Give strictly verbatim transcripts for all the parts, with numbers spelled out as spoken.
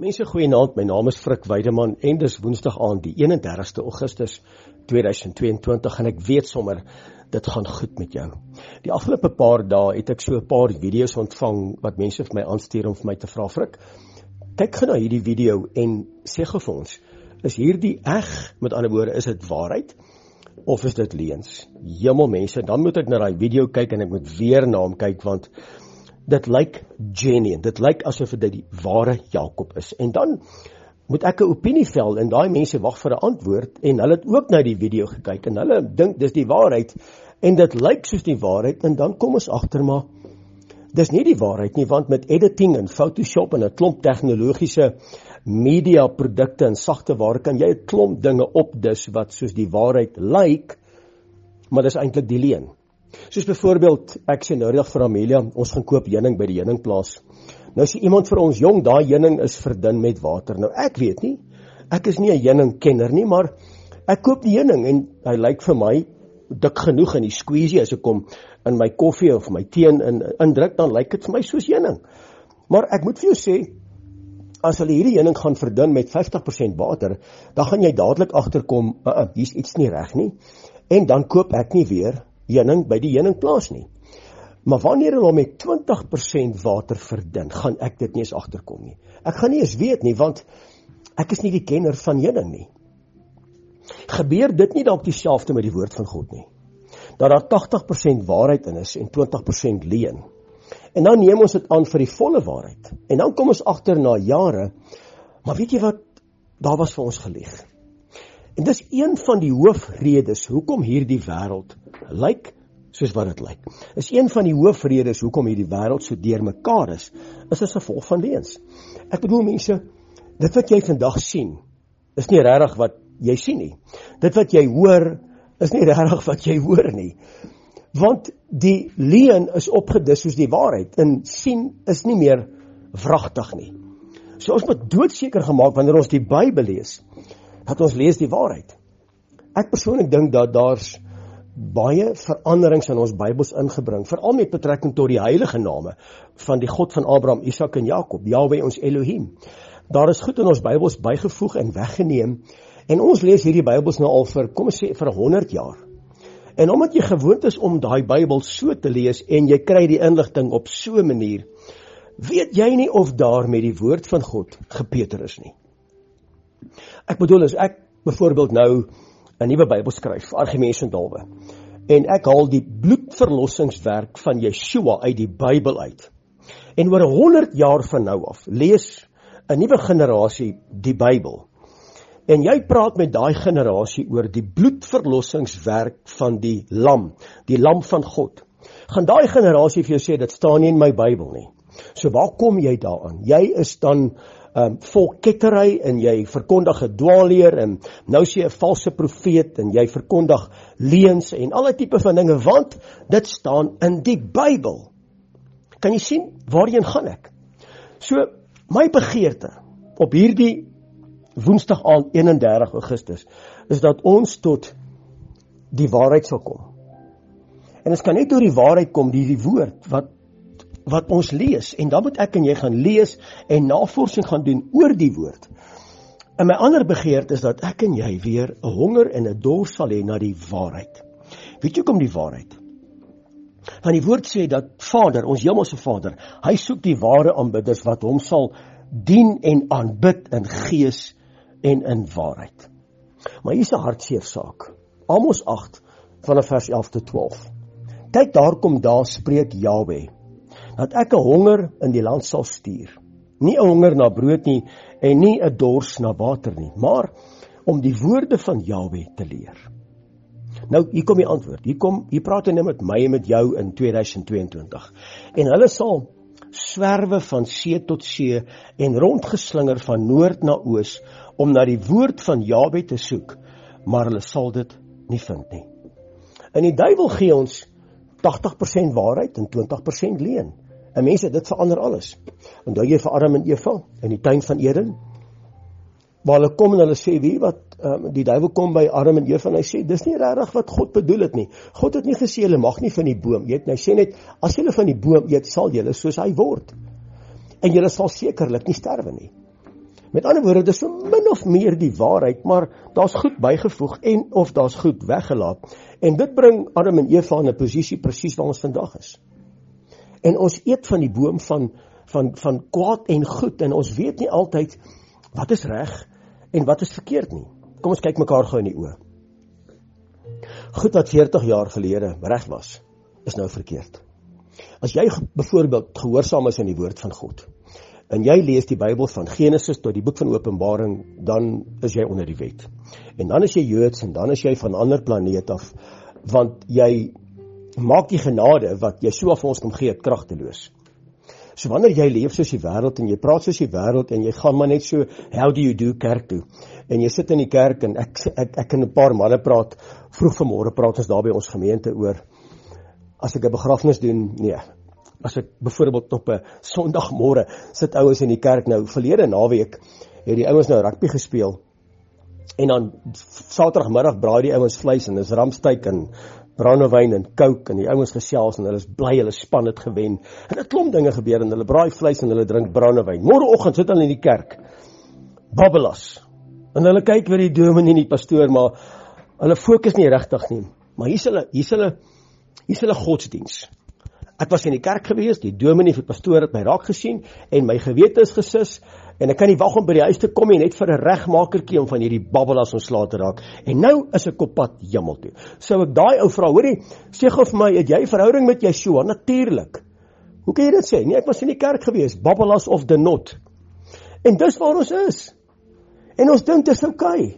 Mense, goeienaand, my naam is Frik Weideman en dis woensdag aand die eenendertigste Augustus tweeduisend tweeëntwintig en ek weet sommer, dit gaan goed met jou. Die afgelope paar dae het ek so 'n paar video's ontvang wat mense vir my aanstuur om vir my te vra, Frik, kyk gou na hierdie video en sê gou vir ons, is hierdie eg, met ander woorde, is dit waarheid of is dit leuns? Hemel mense, dan moet ek na daai video kyk en ek moet weer na hom kyk want dit lyk genuine, dit lyk asof dit die ware Jakob is. En dan moet ek 'n opinie vel en daai mense wag vir 'n antwoord en hulle het ook na die video gekyk en hulle dink dis die waarheid en dit lyk soos die waarheid en dan kom ons agter maar dis nie die waarheid nie, want met editing en Photoshop en 'n klomp tegnologiese media produkte en sagte ware kan jy 'n klomp dinge opdis wat soos die waarheid lyk, maar dis eintlik die leuen. Soos byvoorbeeld, ek sê nou reg vir Amelia, ons gaan koop heuning by die heuningplaas. Nou sê iemand vir ons, jong, daai heuning is verdun met water. Nou ek weet nie, ek is nie 'n heuningkenner nie, maar ek koop die heuning en hy lyk vir my dik genoeg in die squeezie as ek kom in my koffie of my tee in indruk, dan lyk dit vir my soos heuning. Maar ek moet vir jou sê, as hulle hierdie heuning gaan verdun met vyftig persent water, dan gaan jy dadelik agterkom, uh, uh, hier's iets nie reg nie, en dan koop ek nie weer heuning by die heuningplaas nie. Maar wanneer hulle met twintig persent water verdun, gaan ek dit nie eens agterkom nie. Ek gaan nie eens weet nie, want ek is nie die kenner van heuning nie. Gebeur dit nie dalk dieselfde met die woord van God nie? Dat daar tagtig persent waarheid in is en twintig persent leuen. En dan neem ons dit aan vir die volle waarheid. En dan kom ons agter na jare, maar weet jy wat, daar was vir ons gelieg. En dis een van die hoofredes hoekom hierdie wêreld lyk soos wat dit lyk. Is een van die hoofredes hoekom hierdie wêreld so deurmekaar is, is as gevolg van leuns. Ek bedoel mense, dit wat jy vandag sien, is nie regtig wat jy sien nie. Dit wat jy hoor, is nie regtig wat jy hoor nie. Want die leuen is opgedis soos die waarheid, en sien is nie meer wragtig nie. So ons moet doodseker gemaak wanneer ons die Bybel lees, dat ons lees die waarheid. Ek persoonlik dink dat daar's baie veranderings in ons Bybels ingebring, veral met betrekking tot die heilige name van die God van Abraham, Isak en Jakob, Yahweh ons Elohim. Daar is goed in ons Bybels bygevoeg en weggeneem, en ons lees hierdie Bybels nou al vir, kom ons sê, vir honderd jaar. En omdat jy gewoond is om daai Bybel so te lees, en jy kry die inligting op so 'n manier, weet jy nie of daar met die woord van God gepeter is nie. Ek bedoel, as ek byvoorbeeld nou 'n nuwe Bybel skryf, Archimedes en Dalwe, en ek haal die bloedverlossingswerk van Yeshua uit die Bybel uit, en oor honderd jaar van nou af, lees 'n nuwe generasie die Bybel, en jy praat met daai generasie oor die bloedverlossingswerk van die lam, die lam van God, gaan daai generasie vir jou sê, dit staan nie in my Bybel nie. So waar kom jy daaraan? Jy is dan Um, vol kettery en jy verkondig 'n dwaalleer en nou sê jy 'n valse profeet en jy verkondig leuns en alle tipe van dinge, want dit staan in die Bybel. Kan jy sien waarheen gaan ek? So my begeerte op hierdie woensdag aand eenendertig Augustus is dat ons tot die waarheid sal kom. En ons kan net door die waarheid kom, die, die woord wat wat ons lees, en dan moet ek en jy gaan lees en navorsing gaan doen oor die woord. En my ander begeerte is dat ek en jy weer 'n honger en 'n dors sal hê na die waarheid. Weet jy kom die waarheid? Want die woord sê dat Vader, ons hemelse Vader, hy soek die ware aanbidders wat hom sal dien en aanbid in gees en in waarheid. Maar hier is 'n hartseer saak. Amos agt vanaf vers elf tot twaalf. Kyk, daar kom daar spreek Yahweh, dat ek 'n honger in die land sal stuur. Nie 'n honger na brood nie, en nie 'n dors na water nie, maar om die woorde van Yahweh te leer. Nou, hier kom die antwoord. Hier kom, hier praat hy nou met my en met jou in tweeduisend tweeëntwintig. En hulle sal swerwe van see tot see en rondgeslinger van noord na oos om na die woord van Yahweh te soek, maar hulle sal dit nie vind nie. En die duiwel gee ons tagtig persent waarheid en twintig persent leuen. En mense, dit verander alles. Onthou jy vir Adam en Eva in die tuin van Eden? Waar hulle kom en hulle sê, wie wat, um, die duiwel kom by Adam en Eva en hy sê, dis nie regtig wat God bedoel het nie. God het nie gesê, hulle mag nie van die boom eet. Hy sê net, as julle van die boom eet, sal julle soos hy word. En julle sal sekerlik nie sterwe nie. Met ander woorde, dis so min of meer die waarheid, maar daar's goed bygevoeg en of daar's goed weggelaat. En dit bring Adam en Eva in 'n posisie presies waar ons vandag is. En ons eet van die boom van, van, van kwaad en goed, en ons weet nie altyd wat is reg en wat is verkeerd nie. Kom ons kyk mekaar gou in die oë. Goed wat veertig jaar gelede reg was, is nou verkeerd. As jy byvoorbeeld gehoorsaam is in die woord van God, en jy lees die Bybel van Genesis tot die boek van Openbaring, dan is jy onder die wet. En dan is jy Joods, en dan is jy van 'n ander planeet af, want jy maak die genade wat Yeshua vir ons kom gee, kragteloos. So wanneer jy leef soos die wêreld, en jy praat soos die wêreld, en jy gaan maar net so, how do you do, kerk toe, en jy sit in die kerk, en ek, ek, ek kan 'n paar manne praat, vroeg vanmôre praat ons daar by ons gemeente oor, as ek 'n begrafnis doen, nee, as ek byvoorbeeld op 'n Sondagmôre sit ouens in die kerk, nou verlede naweek het die ouens nou rugby gespeel, en dan Saterdagmiddag braai die ouens vleis, en dis ramsteak en brandewyn en coke, en die ouens gesels, en hulle is bly, hulle span het gewen, en 'n klomp dinge gebeur, en hulle braai vleis en hulle drink brandewyn. Môreoggend sit hulle in die kerk, babbelas, en hulle kyk weer die dominee en die pastoor, maar hulle fokus nie regtig nie, maar hier's hulle, hier's hulle, hier's hulle godsdiens. Ek was in die kerk gewees, die dominee vir pastoor het my raak gesien, en my gewete is gesis, en ek kan nie wag om by die huis te kom en net vir 'n regmakertjie om van hierdie babbelas ontslae te raak. En nou is ek op pad hemel toe. Sou ek daai ou vra, hoorie, sê gou vir my, het jy verhouding met Yeshua? Natuurlik. Hoe kan jy dit sê? Nee, ek was in die kerk gewees, babbelas of the not. En dis waar ons is. En ons dink dit is oukei.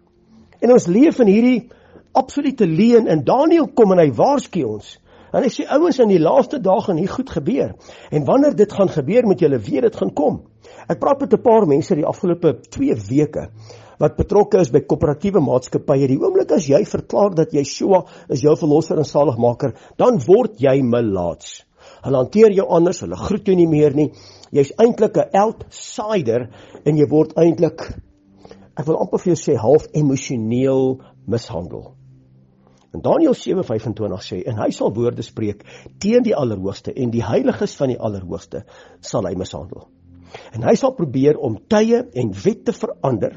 En ons leef in hierdie absolute leuen, en Daniël kom en hy waarsku ons. En hy sê, ouens, in die laaste dae gaan hier goed gebeur. En wanneer dit gaan gebeur, moet julle weet, dit gaan kom. Ek praat met 'n paar mense die afgelope twee weke, wat betrokke is by koöperatiewe maatskappye. Die oomblik as jy verklaar dat Yeshua is jou verlosser en saligmaker, dan word jy melaats. Hulle hanteer jou anders, hulle groet jou nie meer nie. Jy's eintlik 'n outsider, en jy word eintlik, ek wil amper vir jou sê, half emosioneel mishandel. En Daniël sewe vyf en twintig sê, en hy sal woorde spreek teen die Allerhoogste, en die heiliges van die Allerhoogste sal hy mishandel. En hy sal probeer om tye en wette verander,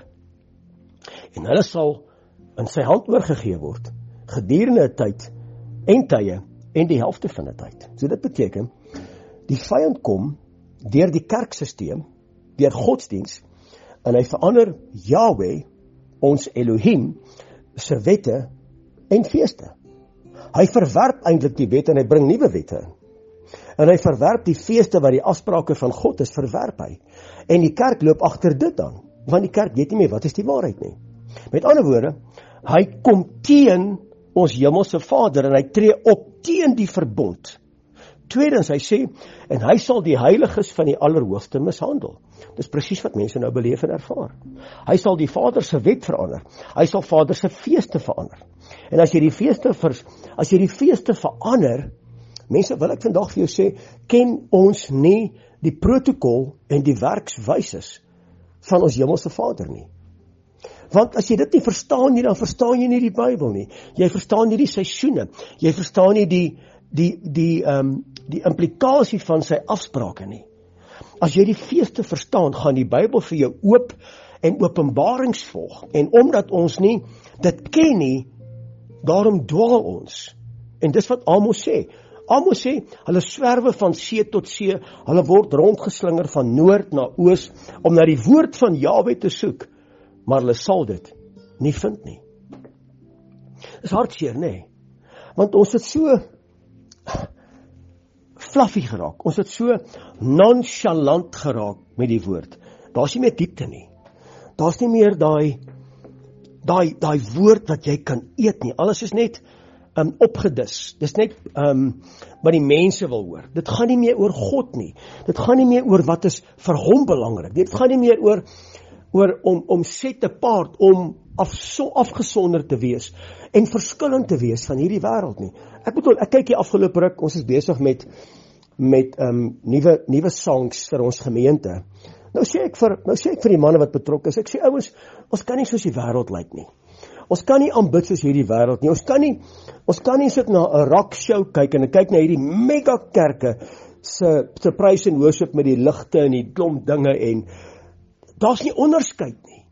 en hulle sal in sy hand oorgegee word, gedurende 'n tyd en tye en die helfte van 'n tyd. So dit beteken, die vyand kom deur die kerksysteem, deur godsdiens, en hy verander Yahweh, ons Elohim, se wette en feeste. Hy verwerp eintlik die wette en hy bring nuwe wette in. En hy verwerp die feeste wat die afsprake van God is, verwerp hy. En die kerk loop agter dit aan, want die kerk weet nie meer wat is die waarheid nie. Met ander woorde, hy kom teen ons hemelse Vader, en hy tree op teen die verbond. Tweedens, hy sê, en hy sal die heiliges van die Allerhoogste mishandel. Dis presies wat mense nou beleef en ervaar. Hy sal die Vader se wet verander. Hy sal Vader se feeste verander. En as jy die feeste vers, as jy die feeste verander, mense, wil ek vandag vir jou sê, ken ons nie die protokol en die werkswyses van ons hemelse Vader nie. Want as jy dit nie verstaan nie, dan verstaan jy nie die Bybel nie. Jy verstaan nie die seisoene. Jy verstaan nie die die die um, die implikasie van sy afsprake nie. As jy die feeste verstaan, gaan die Bybel vir jou oop en openbarings volg. En omdat ons nie dit ken nie, daarom dwaal ons. En dis wat Amos sê. Amos sê, hulle swerwe van see tot see, hulle word rondgeslinger van noord na oos, om na die woord van Jahwe te soek, maar hulle sal dit nie vind nie. Dis hartseer, nee. Want ons het so fluffy geraak, ons het so nonchalant geraak met die woord. Daar's nie meer diepte nie. Daar's nie meer daai daai daai woord wat jy kan eet nie. Alles is net um, opgedis. Dis net um, wat die mense wil hoor. Dit gaan nie meer oor God nie. Dit gaan nie meer oor wat is vir hom belangrik. Dit gaan nie meer oor oor om om set apart, om af, so afgesonder te wees en verskillend te wees van hierdie wêreld nie. Ek bedoel, ek kyk hier afgelope ruk, ons is besig met met um, nuwe nuwe songs vir ons gemeente. Nou sê ek vir nou sê ek vir die manne wat betrokke is, ek sê ouens, ons kan nie soos die wêreld lyk nie. Ons kan nie aanbid soos hierdie wêreld nie. Ons kan nie ons kan nie sit na 'n rock show kyk en kyk na hierdie mega kerke se se praise en worship met die ligte en die klomp dinge en daar's nie onderskeid nie.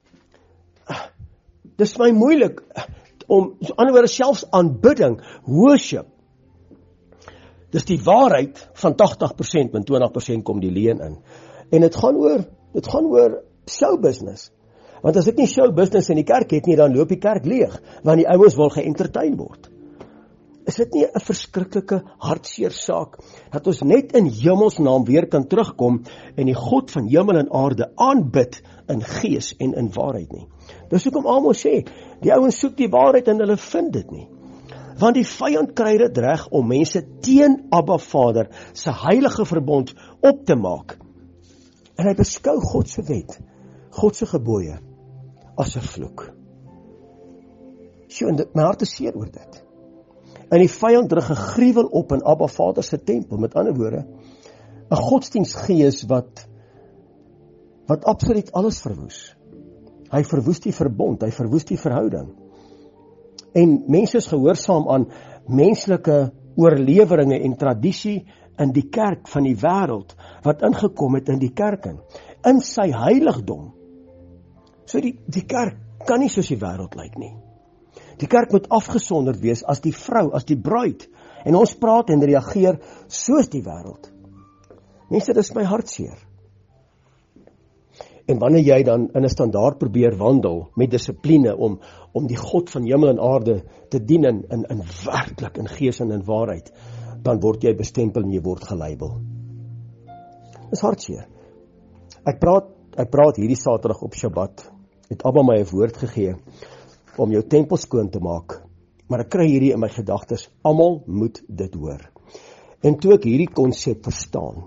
Dis my moeilik om, so ander woorde, selfs aanbidding, worship, dis die waarheid van tagtig persent, met twintig persent kom die leuen in. En dit gaan oor, dit gaan oor show business. Want as ek nie show business in die kerk het nie, dan loop die kerk leeg, want die ouens wil geëntertain word. Is dit nie 'n verskriklike hartseer saak, dat ons net in hemelsnaam weer kan terugkom, en die God van hemel en aarde aanbid, in gees en in waarheid nie. Dis hoekom almal sê, die ouens soek die waarheid en hulle vind dit nie. Want die vyand kry dit reg om mense teen Abba Vader se heilige verbond op te maak. En hy beskou God se wet, God se gebooie, as 'n vloek. So, en dit, my hart is seer oor dit. En die vyand rig 'n gruwel op in Abba Vader se tempel, met ander woorde, 'n godsdienstgees wat, wat absoluut alles verwoes. Hy verwoes die verbond, hy verwoes die verhouding. En mense is gehoorsaam aan menslike oorleweringe en tradisie in die kerk van die wêreld, wat ingekom het in die kerk in, in sy heiligdom. So die, die kerk kan nie soos die wêreld lyk nie. Die kerk moet afgesonderd wees as die vrou, as die bruid. En ons praat en reageer soos die wêreld. Mense, dit is my hartseer. En wanneer jy dan in 'n standaard probeer wandel, met dissipline, om, om die God van hemel en aarde te dien in, in, in werklik, in gees en in waarheid, dan word jy bestempel en jy word gelabel. Dit is hartseer. Ek praat, ek praat hierdie Saterdag op Shabbat, het Abba my 'n woord gegee, om jou tempel skoon te maak, maar ek kry hierdie in my gedagtes, almal moet dit hoor. En toe ek hierdie konsep verstaan,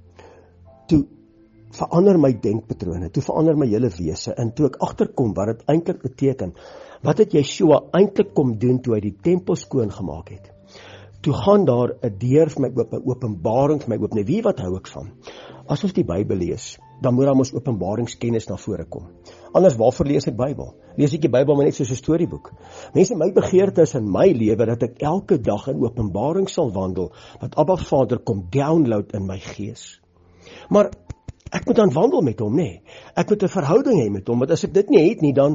toe verander my denkpatrone, toe verander my hele wese, en toe ek agterkom wat dit eintlik beteken, wat het Yeshua eintlik kom doen toe hy die tempel skoon gemaak het. Toe gaan daar 'n deur vir my oop, 'n openbaring vir my oop. Nee, wie wat hou ek van? As ons die Bybel lees, dan moet daar ons openbaringskennis na vore kom. Anders, waarvoor lees ek Bybel? Lees ek die Bybel maar net soos 'n storieboek? Mense, my begeerte is in my lewe dat ek elke dag in openbaring sal wandel, wat Abba Vader kom download in my gees. Maar ek moet dan wandel met hom, nee. Ek moet 'n verhouding hê met hom, want as ek dit nie het nie, dan,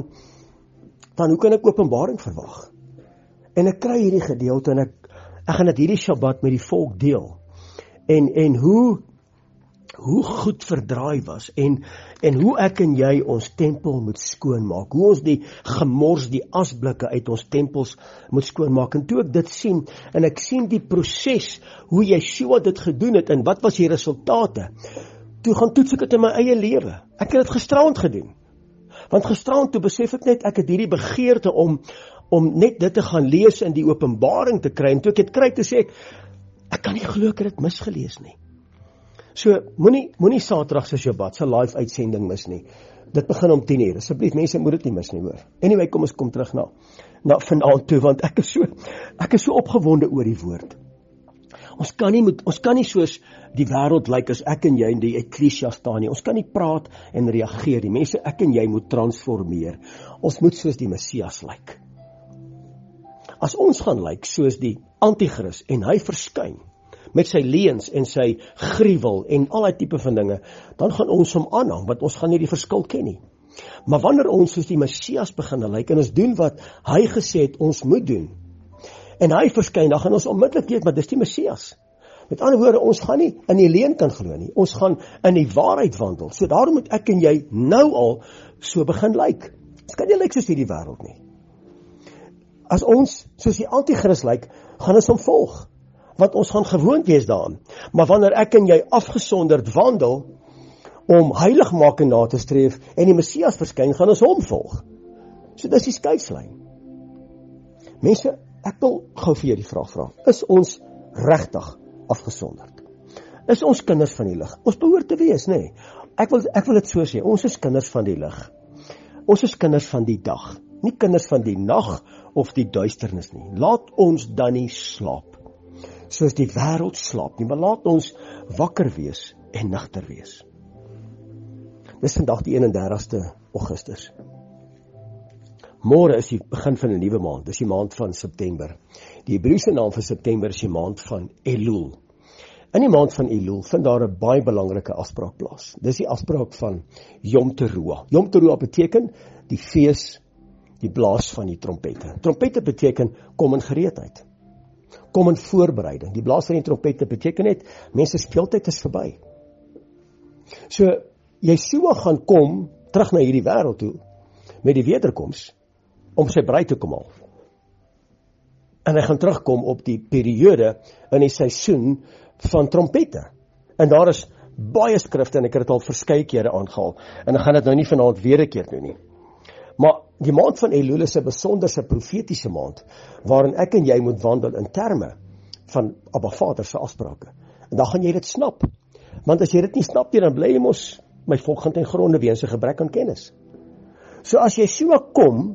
dan hoe kan ek openbaring verwag? En ek kry hierdie gedeelte, en ek, ek gaan dit hierdie Shabbat met die volk deel. En, en hoe, hoe goed verdraai was, en, en hoe ek en jy ons tempel moet skoonmaak, hoe ons die gemors, die asblikke uit ons tempels moet skoonmaak. En toe ek dit sien, en ek sien die proses, hoe Yeshua dit gedoen het, en wat was die resultate, toe gaan toets ek dit in my eie lewe. Ek het dit gisterand gedoen. Want gisterand toe besef ek net, ek het hierdie begeerte om, om net dit te gaan lees en die openbaring te kry. En toe ek het kry, toe sê ek, ek kan nie glo ek het dit misgelees nie. So, moenie, moenie Saterdag se Shabbat, se live uitsending mis nie. Dit begin om tien uur. Asseblief, mense moet dit nie mis nie, hoor. Anyway, kom ons kom terug na, na vanaand toe, want ek is so, ek is so opgewonde oor die woord. Ons kan nie, moet, ons kan nie soos die wêreld lyk as ek en jy in die eklesia staan nie. Ons kan nie praat en reageer nie. Mense, ek en jy moet transformeer. Ons moet soos die Messias lyk. As ons gaan lyk soos die Antichrist en hy verskyn met sy leuns en sy gruwel en al die tipe van dinge, dan gaan ons hom aanhang, want ons gaan nie die verskil ken nie. Maar wanneer ons soos die Messias begin lyk en ons doen wat hy gesê het ons moet doen, en hy verskyn, dan gaan ons onmiddellik weet, maar dis die Messias. Met ander woorde, ons gaan nie in die leuen kan glo nie, ons gaan in die waarheid wandel. So daarom moet ek en jy nou al so begin lyk. Ons kan nie lyk soos hierdie wêreld nie. As ons soos die Antichrist lyk, gaan ons hom volg, want ons gaan gewoond wees daaraan. Maar wanneer ek en jy afgesonderd wandel, om heiligmaking na te streef, en die Messias verskyn, gaan ons hom volg. So dis die skeidslyn. Mense, ek wil gou vir jou die vraag vra, is ons regtig afgesonderd? Is ons kinders van die lig? Ons behoort te wees, nê? Nee. Ek wil, ek wil dit so sê, ons is kinders van die lig. Ons is kinders van die dag, nie kinders van die nag of die duisternis nie. Laat ons dan nie slaap, soos die wêreld slaap nie, maar laat ons wakker wees en nugter wees. Dis vandag die eenendertigste Augustus. Môre is die begin van 'n nuwe maand, dis die maand van September. Die Hebreëse naam vir September is die maand van Elul. In die maand van Elul vind daar 'n baie belangrike afspraak plaas. Dis die afspraak van Yom Teruah. Yom Teruah beteken die fees, die blaas van die trompette. Trompette beteken kom in gereedheid. Kom in voorbereiding. Die blaas van die trompette beteken net, mense speeltyd is verby. So, Yeshua gaan kom, terug na hierdie wêreld toe, met die wederkoms, om sy bruid te kom haal. En hy gaan terugkom op die periode, in die seisoen, van trompette. En daar is baie skrifte, en ek het dit al verskeie kere aangehaal, en ek gaan dit nou nie vanaand weer 'n keer doen nie. Maar die maand van Elul is 'n besonderse profetiese maand, waarin ek en jy moet wandel in terme van Abba Vader se afsprake. En dan gaan jy dit snap. Want as jy dit nie snap nie, dan bly jy mos my volk gaan ten gronde weens 'n gebrek aan kennis. So as Yeshua kom,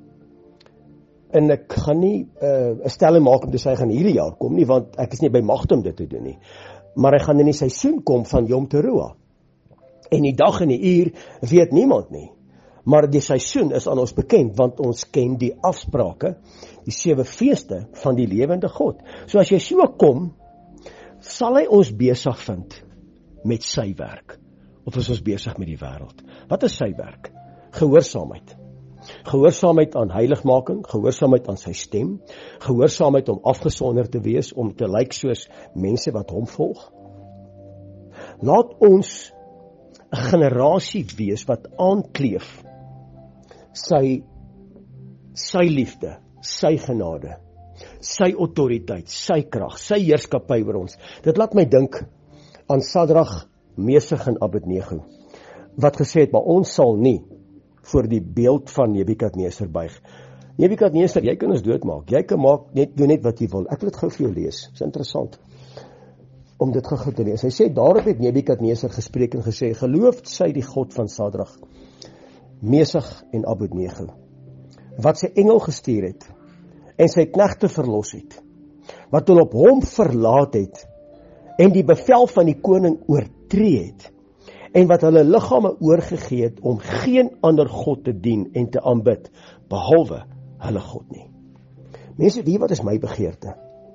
en ek gaan nie 'n uh, stelling maak om te sê hy gaan hierdie jaar kom nie, want ek is nie by magte om dit te doen nie. Maar hy gaan in die seisoen kom van Yom Teruah. En die dag en die uur weet niemand nie. Maar die seisoen is aan ons bekend, want ons ken die afsprake, die sewe feeste van die lewende God. So as Yeshua kom, sal hy ons besig vind met sy werk. Of is ons besig met die wêreld? Wat is sy werk? Gehoorsaamheid. Gehoorsaamheid aan heiligmaking, gehoorsaamheid aan sy stem, gehoorsaamheid om afgesonder te wees, om te lyk soos mense wat hom volg. Laat ons 'n generasie wees wat aankleef sy, sy liefde, sy genade, sy autoriteit, sy krag, sy heerskappy oor ons. Dit laat my dink aan Sadrag, Mesach en Abednego, wat gesê het, maar ons sal nie voor die beeld van Nebukadneser buig. Nebukadneser, jy kan ons doodmaak, jy kan maak, net, doen net wat jy wil. Ek wil dit gou vir jou lees, dit is interessant, om dit gou te lees. Hy sê, daarop het Nebukadneser gespreek en gesê, geloofd sy die God van Sadrag, Mesach en Abednego, wat sy engel gestuur het, en sy knegte verlos het, wat hulle op hom verlaat het, en die bevel van die koning oortree het, en wat hulle liggame oorgegee het, om geen ander God te dien en te aanbid, behalwe hulle God nie. Mense, wie wat is my begeerte?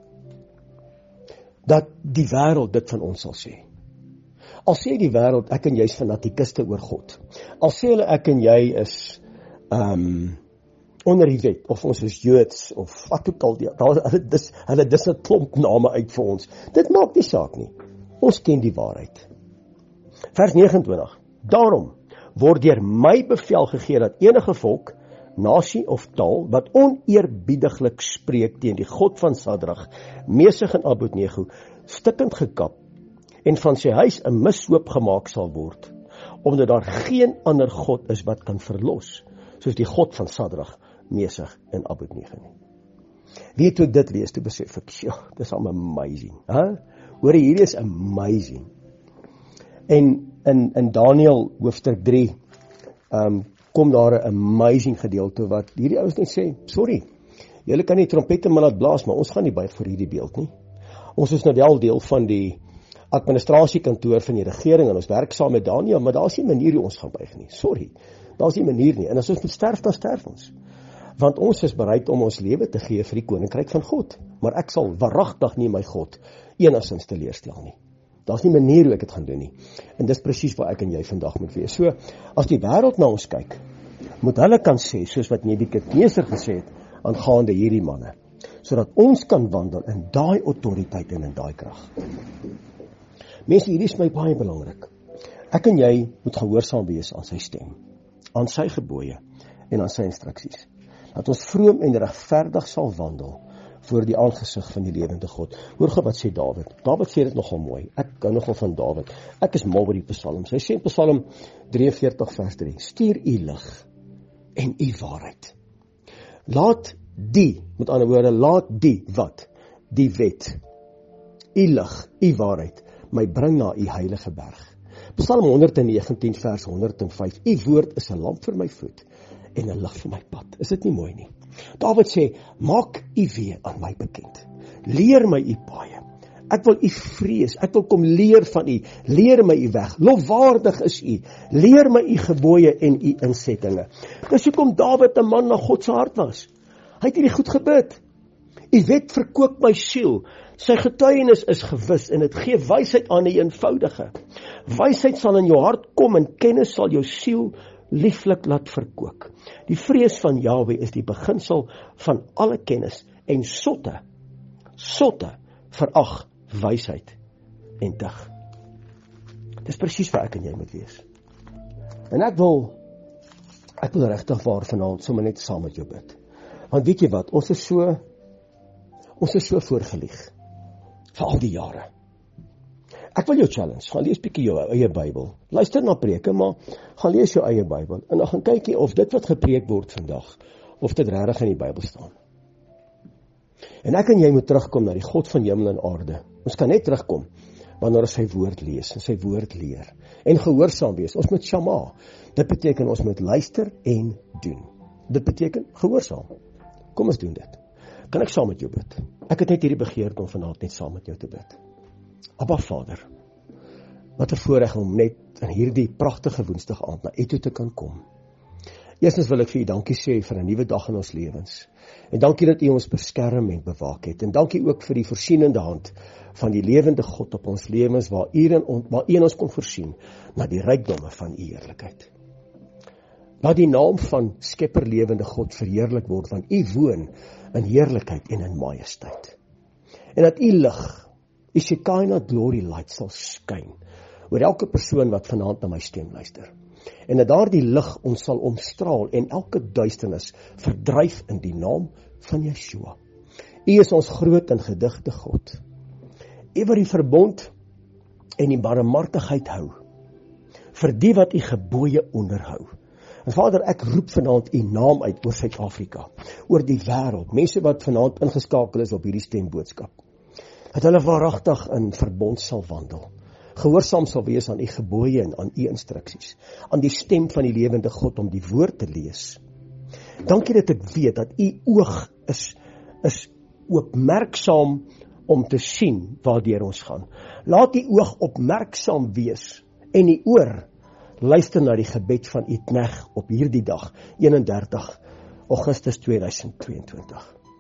Dat die wêreld dit van ons sal sê. Al sê die wêreld, ek en jy is fanatikiste oor God. Al sê hulle, ek en jy is um, onder die wet, of ons is Joods, of wat ook al, die, hulle, dis, hulle dis 'n klomp name uit vir ons. Dit maak nie saak nie. Ons ken die waarheid. Vers negenentwintig. Daarom word deur my bevel gegee dat enige volk, nasie of taal, wat oneerbiediglik spreek teen die God van Sadrag, Mesach en Abednego, stikkend gekap, en van sy huis 'n mishoop gemaak sal word, omdat daar geen ander God is wat kan verlos, soos die God van Sadrag, Mesach en Abednego nie. Wie toe ek dit lees, toe besef ek, ja, dis al amazing. Huh? Hoor, hierdie is amazing. En in, in Daniël hoofstuk drie, um, kom daar 'n amazing gedeelte, wat hierdie ouens net sê, sorry, julle kan die trompette maar laat blaas, maar ons gaan nie buig vir hierdie beeld nie. Ons is nou wel deel van die administratiekantoor van die regering, en ons werk saam met Daniël, maar daar is nie manier hoe ons gaan buig nie, sorry, daar is nie manier nie, en as ons moet sterf, dan sterf ons, want ons is bereid om ons lewe te gee vir die koninkryk van God, maar ek sal waaragtig nie my God enigstens teleurstel nie. Daar is nie manier hoe ek het gaan doen nie, en dis presies waar ek en jy vandag moet wees. So, as die wêreld na ons kyk, moet hulle kan sê, soos wat Nebukadneser gesê het, aangaande hierdie manne, sodat ons kan wandel in daai autoriteit en in daai krag. Mense, hierdie is my baie belangrik. Ek en jy moet gehoorsaam wees aan sy stem, aan sy gebooie en aan sy instruksies. Dat ons vroom en regverdig sal wandel voor die aangesig van die lewende God. Hoor gou wat sê Dawid. Dawid sê dit nogal mooi. Ek hou nogal van Dawid. Ek is mal oor die psalms. Hy sê in Psalm drieënveertig vers drie, stuur u lig en u waarheid. Laat die, met ander woorde, laat die wat? Die wet, u lig, u waarheid, my bring na u heilige berg. Psalm honderd negentien vers honderd vyf, u woord is 'n lamp vir my voet en 'n lig vir my pad. Is dit nie mooi nie? Dawid sê, maak u weë aan my bekend. Leer my u paaie. Ek wil u vrees, ek wil kom leer van u. Leer my u weg. Lofwaardig is u. Leer my u gebooie en u insettinge. Dis hoekom Dawid 'n man na God se hart was. Hy het hierdie goed gebid. U wet verkoop my siel. Sy getuienis is gewis en dit gee wysheid aan die eenvoudige. Wysheid sal in jou hart kom en kennis sal jou siel lieflik laat verkoop. Die vrees van Jahwe is die beginsel van alle kennis en sotte, sotte verag wysheid en dig. Dis presies wat ek en jy moet wees. En ek wil, ek wil regtig waar vanaand sommer net saam met jou bid. Want weet jy wat, ons is so, ons is so voorgelieg, vir al die jare. Ek wil jou challenge, gaan lees bietjie jou eie Bybel. Luister na preke, maar gaan lees jou eie Bybel. En dan gaan kyk jy of dit wat gepreek word vandag, of dit regtig in die Bybel staan. En ek en jy moet terugkom na die God van hemel en aarde. Ons kan net terugkom, wanneer ons sy woord lees, en sy woord leer, en gehoorsaam wees. Ons moet shama. Dit beteken ons moet luister en doen. Dit beteken gehoorsaam. Kom ons doen dit. Kan ek saam met jou bid? Ek het net hierdie begeerte om vanaand net saam met jou te bid. Abba Vader, wat 'n voorreg om net in hierdie pragtige woensdag aand na U toe te kan kom. Eerstens wil ek vir U dankie sê vir 'n nuwe dag in ons lewens. En dankie dat U ons beskerm en bewaak het. En dankie ook vir die voorsienende hand van die lewende God op ons lewens, waar U in, waar U in ons kon voorsien, na die rykdomme van U heerlikheid. Laat die naam van Skepper lewende God verheerlik word, want U woon in heerlikheid en in majesteit. En dat U lig, U Shekinah glory light sal skyn oor elke persoon wat vanaand na my stem luister. En dat daardie lig ons sal omstraal en elke duisternis verdryf in die naam van Yeshua. U is ons groot en gedigte God. U wat die verbond en die barmhartigheid hou, vir die wat U gebooie onderhou. En Vader, ek roep vanaand U naam uit oor Suid-Afrika, oor die wêreld, mense wat vanaand ingeskakel is op hierdie stemboodskap, dat hulle waaragtig in verbond sal wandel, gehoorsaam sal wees aan U gebooie en aan U instruksies, aan die stem van die lewende God om die woord te lees. Dankie dat ek weet dat U oog is, is opmerksaam om te sien waardeur ons gaan. Laat die oog opmerksaam wees en die oor luister na die gebed van U knegt op hierdie dag, eenendertig Augustus tweeduisend tweeëntwintig.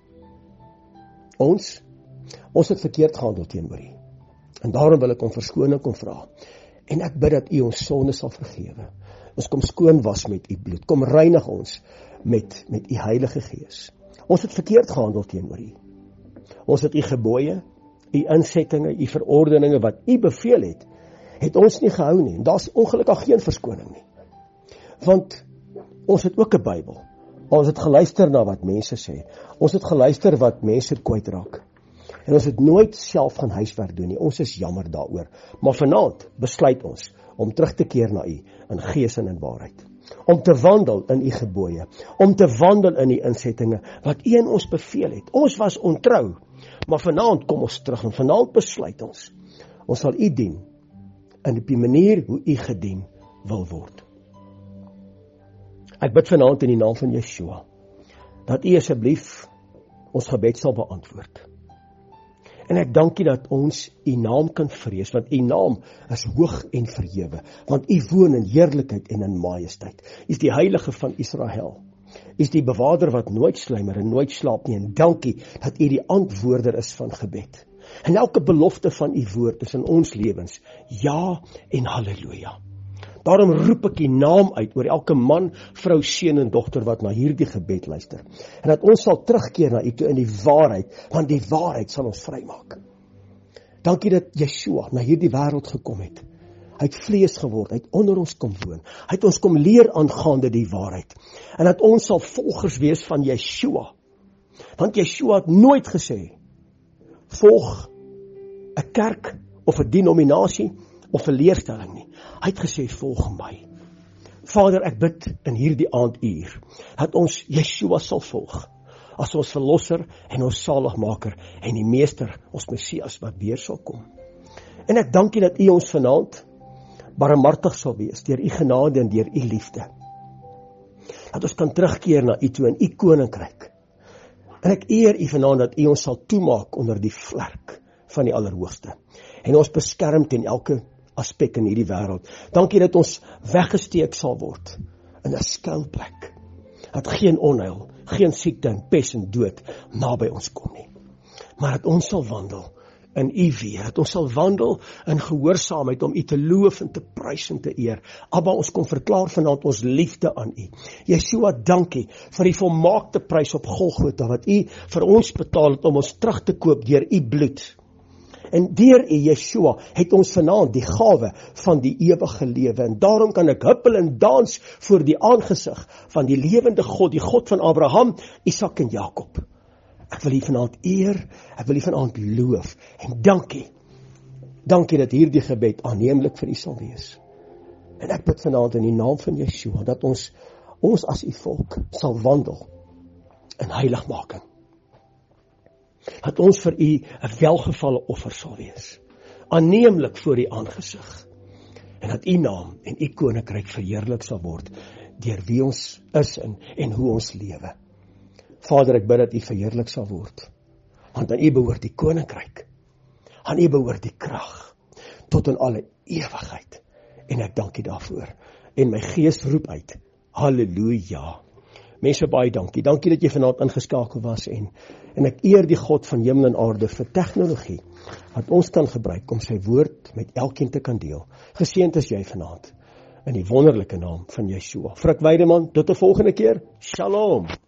Ons, ons het verkeerd gehandel teenoor U. En daarom wil ek om verskoning kom vra. En ek bid dat U ons sonde sal vergewe. Ons kom skoon was met U bloed. Kom reinig ons met, met U Heilige Gees. Ons het verkeerd gehandel teenoor U. Ons het U gebooie, U insettinge, U verordeninge wat U beveel het, het ons nie gehou nie. En daar is ongelukkig geen verskoning nie. Want ons het ook 'n Bybel. Ons het geluister na wat mense sê. Ons het geluister wat mense kwytraak. En ons het nooit self gaan huiswerk doen nie. Ons is jammer daaroor. Maar vanaand besluit ons om terug te keer na U in gees en in waarheid. Om te wandel in U gebooie. Om te wandel in die insettinge wat U in ons beveel het. Ons was ontrou. Maar vanaand kom ons terug en vanaand besluit ons. Ons sal U dien in die manier hoe U gedien wil word. Ek bid vanaand in die naam van Yeshua, dat U asseblief ons gebed sal beantwoord. En ek dank U dat ons U naam kan vrees, want U naam is hoog en verhewe, want U woon in heerlikheid en in majesteit. U is die heilige van Israel. U is die bewaarder wat nooit sluimer en nooit slaap nie, en dankie dat U die antwoorder is van gebed. En elke belofte van U woord is in ons lewens, ja en halleluja. Daarom roep ek U naam uit oor elke man, vrou, seun en dogter wat na hierdie gebed luister. En dat ons sal terugkeer na U toe in die waarheid, want die waarheid sal ons vrymaak. Dankie dat Yeshua na hierdie wêreld gekom het. Hy het vlees geword, hy het onder ons kom woon. Hy het ons kom leer aangaande die waarheid. En dat ons sal volgers wees van Yeshua. Want Yeshua het nooit gesê, volg 'n kerk of 'n denominasie of 'n leerstelling nie. Hy het gesê, volg my. Vader, ek bid in hierdie aanduur, dat ons Yeshua sal volg, as ons verlosser en ons saligmaker, en die meester, ons Messias, wat weer sal kom. En ek dank U dat U ons vanaand barmhartig sal wees, deur U genade en deur U liefde. Dat ons kan terugkeer na U toe in U koninkryk. En ek eer U vanaand dat U ons sal toemaak onder die vlerk van die Allerhoogste. En ons beskerm teen elke aspek in hierdie wêreld. Dankie dat ons weggesteek sal word in 'n skuilplek. Dat geen onheil, geen siekte en pes en dood naby ons kom nie. maar dat ons sal wandel in U weer, dat ons sal wandel in gehoorsaamheid om U te loof en te prys en te eer. Abba, ons kom verklaar vanaand ons liefde aan U. Yeshua, dankie vir die volmaakte prys op Golgotha, wat U vir ons betaal het om ons terug te koop deur U bloed. En deur U, Yeshua, het ons vanaand die gawe van die ewige lewe. En daarom kan ek huppel en dans voor die aangesig van die lewende God, die God van Abraham, Isak en Jakob. Ek wil U vanaand eer, ek wil U vanaand loof, en dankie, dankie dat hierdie gebed aanneemlik vir U sal wees. En ek bid vanaand in die naam van Yeshua, dat ons, ons as U volk sal wandel in heiligmaking. Dat ons vir U 'n welgevalle offer sal wees, aanneemlik voor U aangesig, en dat U naam en U koninkryk verheerlik sal word, deur wie ons is en, en hoe ons lewe. Vader, ek bid dat U verheerlik sal word, want aan U behoort die koninkryk, aan U behoort die krag, tot in alle ewigheid, en ek dank U daarvoor, en my gees roep uit, halleluja. Mense, baie dankie, dankie dat jy vanaand ingeskakel was, en, en ek eer die God van hemel en aarde vir tegnologie, wat ons kan gebruik om sy woord met elkeen te kan deel. Geseënd is jy vanaand, in die wonderlike naam van Yeshua. Frik Weideman, tot die volgende keer, shalom.